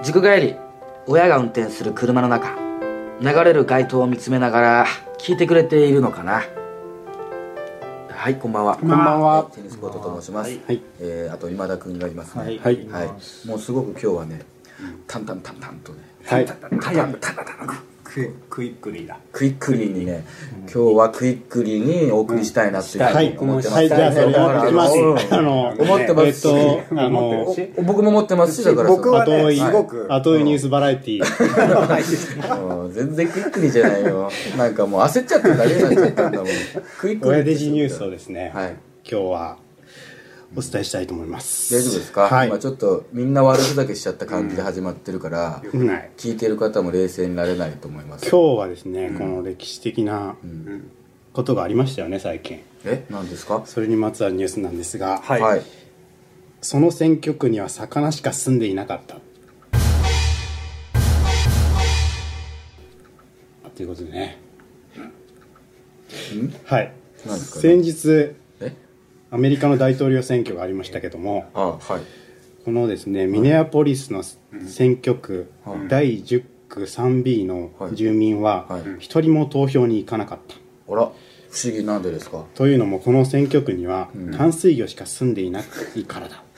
塾帰り、親が運転する車の中、流れる街灯を見つめながら聞いてくれているのかな。はい、こんばんは。 こんばんは。 テニスコートと申します。 はい。 あと今田くんがいますね。 はい。 もうすごく今日はね、タンタンタンタンとね、 はい。 クイックリーだ。 クイックリーにね、今日はクイックリーにお送りしたいなっていうふうに思ってます。 はい、じゃあそれやってきます。 思ってますし、僕も思ってますし、だから僕はね、すごく後追いニュースバラエティー。 全然クイックリーじゃないよ。なんかもう焦っちゃってるだけになっちゃったんだもん。クイックリー。 親デジニュースをですね、 はい、 今日はお伝えしたいと思います。 大丈夫ですか？ はい。 今ちょっとみんな悪ふざけしちゃった感じで始まってるから、聞いてる方も冷静になれないと思います。 今日はですね、この歴史的なことがありましたよね、最近。 何ですか？ それにまつわるニュースなんですが、 はい。 その選挙区には魚しか住んでいなかったということでね。はい。 何ですかね？ 先日アメリカの大統領選挙がありましたけども、 はい、 このですね、ミネアポリスの選挙区、第10区 3B の住民は一人も投票に行かなかった。 あら、不思議。なんでですか？ というのもこの選挙区には淡水魚しか住んでいないからだ。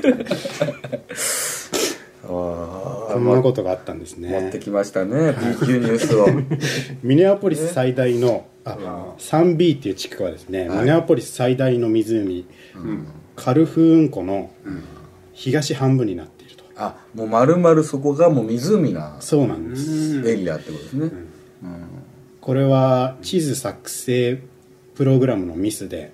そんなことがあったんですね。 持ってきましたね、B 級ニュースを。 ミネアポリス最大の3B っていう地区はですね、ミネアポリス最大の湖、カルフーン湖の東半分になっていると。 もう丸々そこがもう湖なそうなんですエリアってことですね。 これは地図作成プログラムのミスで、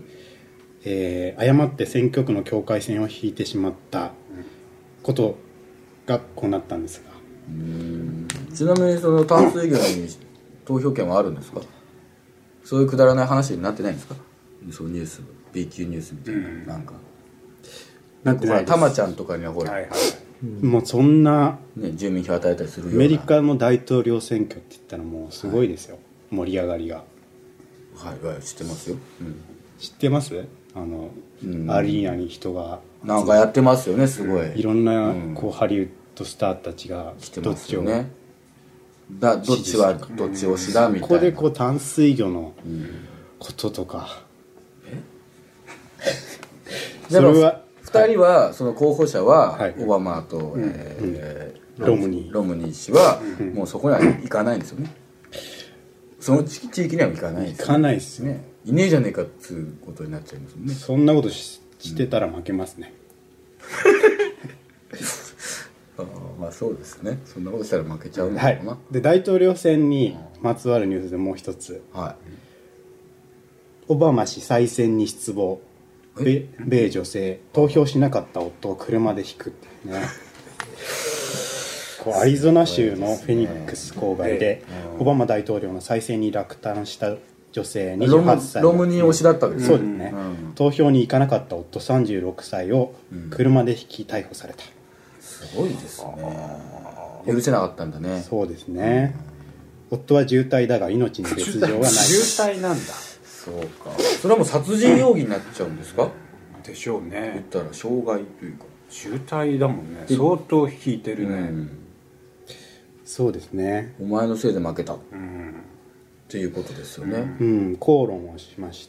誤って選挙区の境界線を引いてしまったことがこうなったんですが、 ちなみにその淡水魚に投票権はあるんですか？そういうくだらない話になってないんですか？そうニュース B 級ニュースみたいな、なんかなってないです。 たまちゃんとかにはほら、 もうそんな、 住民票与えたりするような。 アメリカの大統領選挙って言ったらもうすごいですよ、盛り上がりが。 はい、知ってますよ。 知ってます？アリーナに人がなんかやってますよね、すごい。 いろんなこうハリウッドスターたちが来てますよね。どっちはどっち推しだみたいな。 ここでこう淡水魚のこととか、 それは2人はその候補者はオバマとロムニー氏はもうそこには行かないんですよね。その地域には行かないですよね。 行かないですね。 いねえじゃねえかっつうことになっちゃいますもんね。 そんなことしてたら負けますね。 まあそうですね。そんなことしたら負けちゃうのかな。 で大統領選にまつわるニュースでもう一つ、オバマ氏再選に失望、米女性投票しなかった夫を車で引くってね。こうアリゾナ州のフェニックス郊外でオバマ大統領の再選に落胆した女性28歳ロムニー推しだったわけですね。 そうですね、投票に行かなかった夫36歳を車で引き逮捕された。 すごいですね。許せなかったんだね。 そうですね、夫は重体だが命に別状はない。 重体なんだ。 そうか。それはもう殺人容疑になっちゃうんですか？ でしょう言っね。 たら傷害というか重体だもんね。相当引いてるね。 そうですね。 お前のせいで負けたっていうことですよね。 口論をしまして、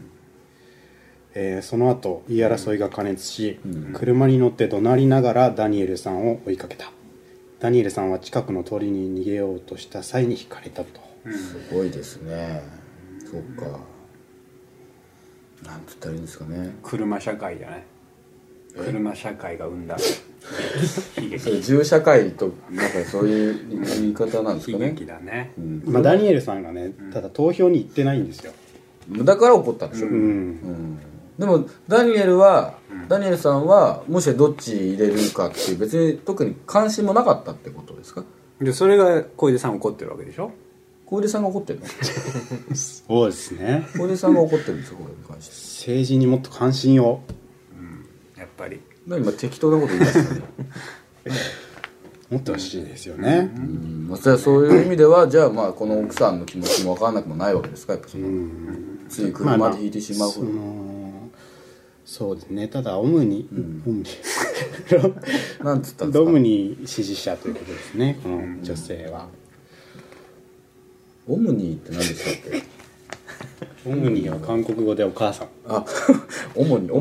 その後言い争いが過熱し、車に乗って怒鳴りながらダニエルさんを追いかけた。ダニエルさんは近くの通りに逃げようとした際にひかれたと。 すごいですね。そうか。なんて言ったらいいんですかね。 車社会じゃない。車社会が生んだ悲劇。 それ銃社会となんかそういう言い方なんですかね。 悲劇だね。 ダニエルさんがね、ただ投票に行ってないんですよ。 だから怒ったんでしょ。でもダニエルさんはもしどっち入れるかっていう別に特に関心もなかったってことですか？ でそれが小出さん怒ってるわけでしょ。 小出さんが怒ってるの？ そうですね。 小出さんが怒ってるんですよ、これに関して。 政治にもっと関心を、 やっぱり今適当なこと言いましたね。 持ってほしいですよね。 そういう意味ではじゃあまあこの奥さんの気持ちも分からなくもないわけですか？やっぱそのつい車で引いてしまう、 そうですね。ただオムニ、オムニなんつったんですか。 ロムニ支持者ということですね、この女性は。 オムニーって何でしたっけ。 オムニは韓国語でお母さん。 あ、主にね、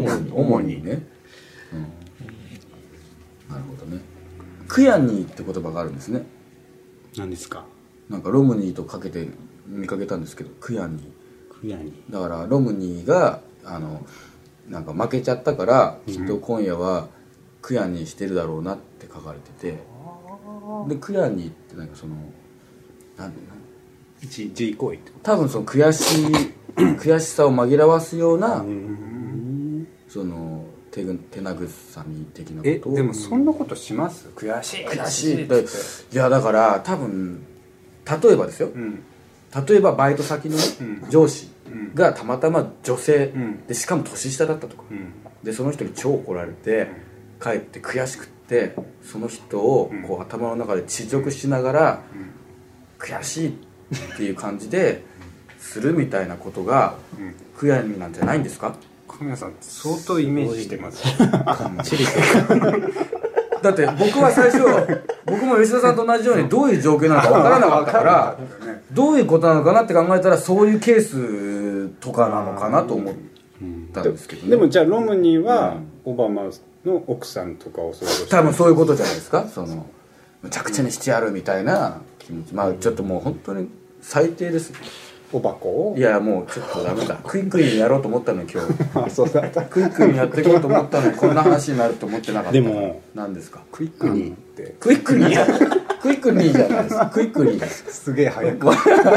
なるほどね。クヤニーって言葉があるんですね。 何ですか。 なんかロムニーとかけて見かけたんですけど、クヤニー。 クヤニだからロムニーがなんか負けちゃったから、きっと今夜はクヤニーしてるだろうなって書かれてて、でクヤニーってなんかその自慰行為ってこ多分その悔しさを紛らわすような、その手慰み的なことを。 でもそんなことします？悔しいっていやだから多分例えばですよ、例えばバイト先の上司がたまたま女性で、しかも年下だったとか、でその人に超怒られて帰って悔しくって、その人をこう頭の中で恥辱しながら悔しいっていう感じでするみたいなことが悔やみなんじゃないんですか。 神谷さん相当イメージしてます。 だって僕は最初僕も吉田さんと同じようにどういう状況なのか分からなかったからどういうことなのかなって考えたらそういうケースとかなのかなと思ったんですけどね。 でもじゃあロムニーはオバマの奥さんとかを想像して多分そういうことじゃないですか。そのむちゃくちゃにしてやるみたいな気持ち、まあちょっともう本当に最低です。 おばこをいやもうちょっとダメだ。クイックにやろうと思ったのに今日あそうだったクイックにやっていこうと思ったのにこんな話になると思ってなかった。 でも何ですか。 クイックにってクイックにクイックにじゃないです。クイックにすげえ早くも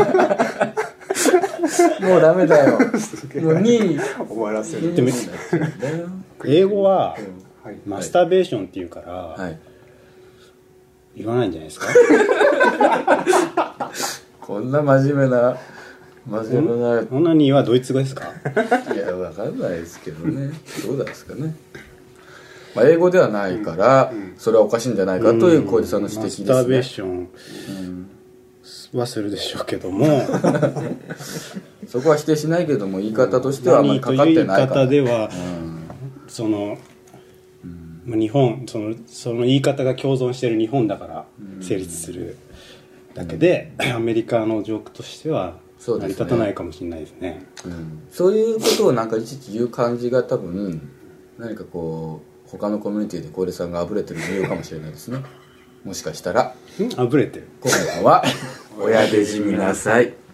うダメだよ。もう2 終わらせる。 でも英語ははいマスターベーションっていうからはい言わないんじゃないですか。 こんな真面目なオナニーはドイツ語ですか。 いやわかんないですけどね。どうなんですかね。まあ、英語ではないからそれはおかしいんじゃないかという小出さんの指摘ですね。 マスターベーションはするでしょうけどもそこは否定しないけども言い方としてはあんまりかかってないから。 という言い方では、その日本その言い方が共存している日本だから成立するだけで、アメリカのジョークとしては成り立たないかもしれないですね。 そういうことをなんかいちいち言う感じが多分何かこう他のコミュニティで小出さんがあぶれてる理由かもしれないですね。もしかしたらあぶれてる。 今夜は親でじみなさい。